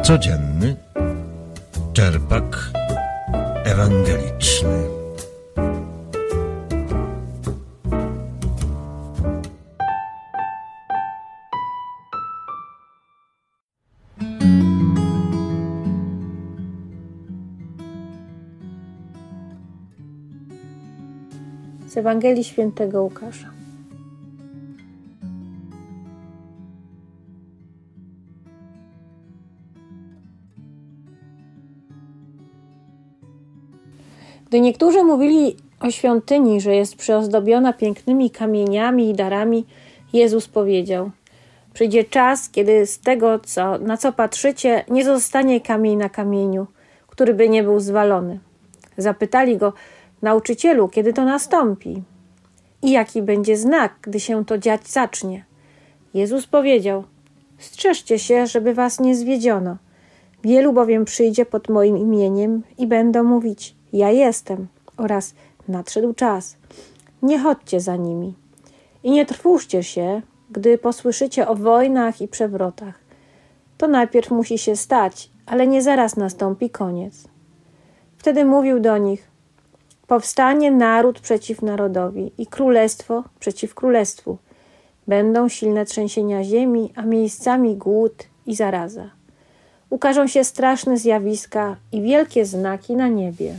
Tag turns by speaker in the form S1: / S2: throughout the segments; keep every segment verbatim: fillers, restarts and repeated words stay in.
S1: Codzienny czerpak ewangeliczny.
S2: Z Ewangelii Świętego Łukasza. Gdy niektórzy mówili o świątyni, że jest przyozdobiona pięknymi kamieniami i darami, Jezus powiedział: przyjdzie czas, kiedy z tego, co, na co patrzycie, nie zostanie kamień na kamieniu, który by nie był zwalony. Zapytali go: nauczycielu, kiedy to nastąpi? I jaki będzie znak, gdy się to dziać zacznie? Jezus powiedział: strzeżcie się, żeby was nie zwiedziono. Wielu bowiem przyjdzie pod moim imieniem i będą mówić: ja jestem, oraz nadszedł czas. Nie chodźcie za nimi. I nie trwóżcie się, gdy posłyszycie o wojnach i przewrotach. To najpierw musi się stać, ale nie zaraz nastąpi koniec. Wtedy mówił do nich: powstanie naród przeciw narodowi i królestwo przeciw królestwu. Będą silne trzęsienia ziemi, a miejscami głód i zaraza. Ukażą się straszne zjawiska i wielkie znaki na niebie.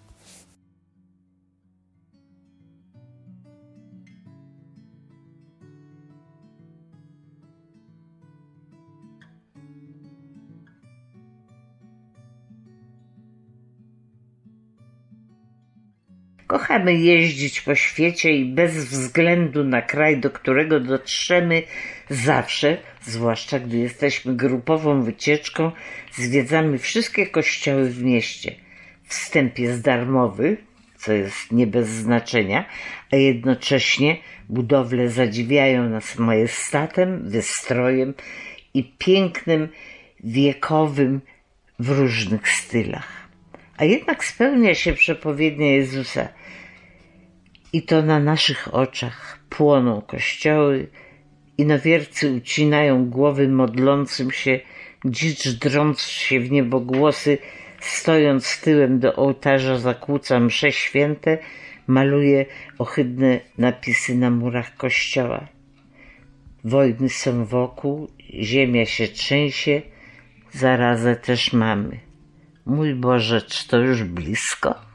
S3: Kochamy jeździć po świecie i bez względu na kraj, do którego dotrzemy, zawsze, zwłaszcza gdy jesteśmy grupową wycieczką, zwiedzamy wszystkie kościoły w mieście. Wstęp jest darmowy, co jest nie bez znaczenia, a jednocześnie budowle zadziwiają nas majestatem, wystrojem i pięknem wiekowym w różnych stylach. A jednak spełnia się przepowiednia Jezusa i to na naszych oczach płoną kościoły, inowiercy ucinają głowy modlącym się, dzicz drąc się w niebogłosy, stojąc tyłem do ołtarza zakłóca msze święte, maluje ohydne napisy na murach kościoła. Wojny są wokół, ziemia się trzęsie, zarazę też mamy. Mój Boże, czy to już blisko?